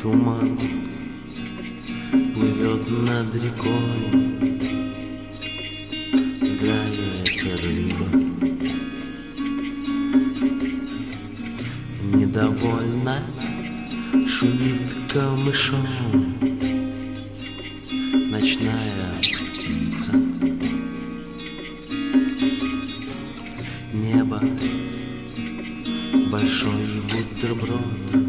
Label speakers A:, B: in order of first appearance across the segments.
A: Туман плывет над рекой, играет рыба. Недовольно шумит камышом ночная птица. Небо большой бутерброд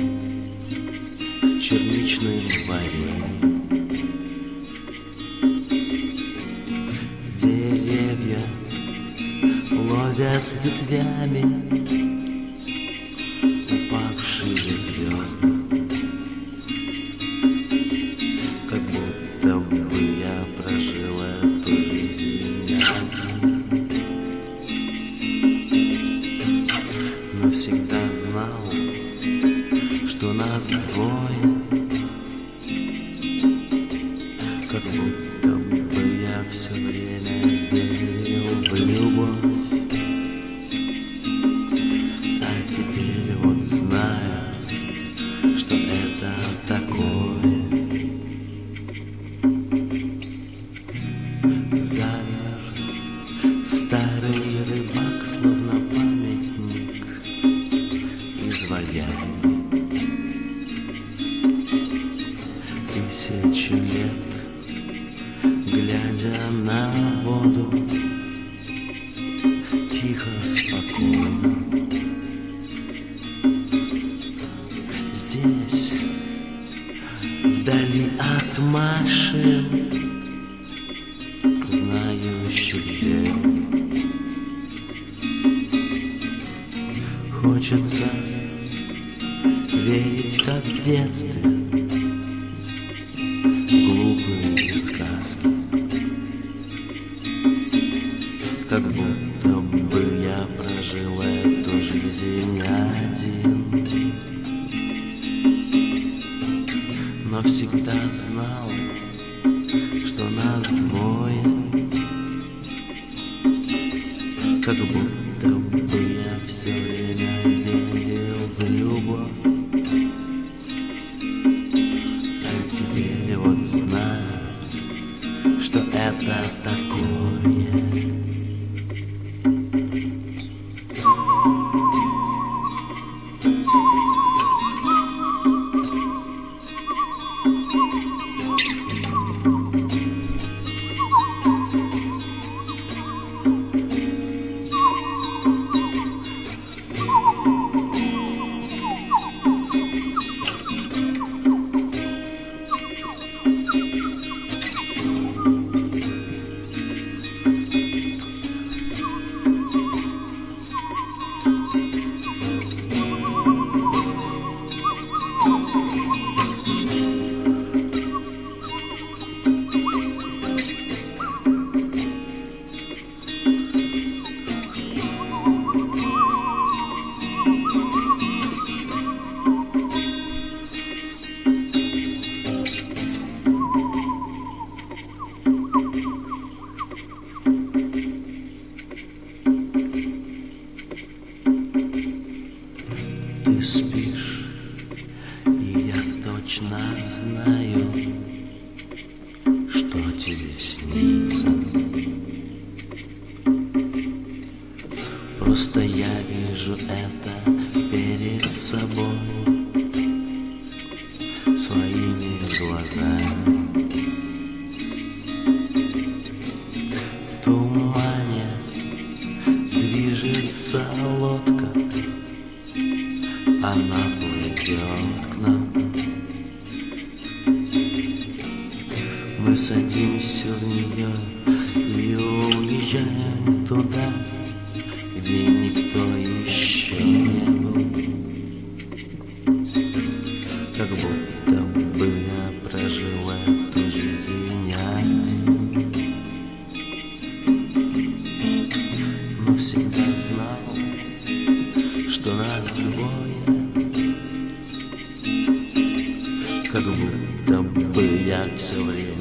A: с черничным вареньем. Деревья ловят ветвями упавшие звезды, как будто бы я прожил эту жизнь не один, но всегда знал, что нас двое, как будто бы я все время верил в любовь. А теперь вот знаю, что это такое. Замер старый рыбак, словно памятник изваяния. Тысячу лет, глядя на воду, тихо, спокойно. Здесь, вдали от машин, знающих дел, хочется верить, как в детстве, глупые сказки, как будто бы я прожил эту жизнь один, но всегда знал, что нас двое, как будто бы я все время верил в любовь. А теперь вот знаю, что это такое. Ты спишь, и я точно знаю, что тебе снится. Просто я вижу это перед собой своими глазами. В тумане движется лодка, она плывет к нам. Мы садимся в нее и уезжаем туда, где никто еще не был. Как будто бы я прожил эту жизнь не один, но всегда знал, что нас двое, как будто бы я все время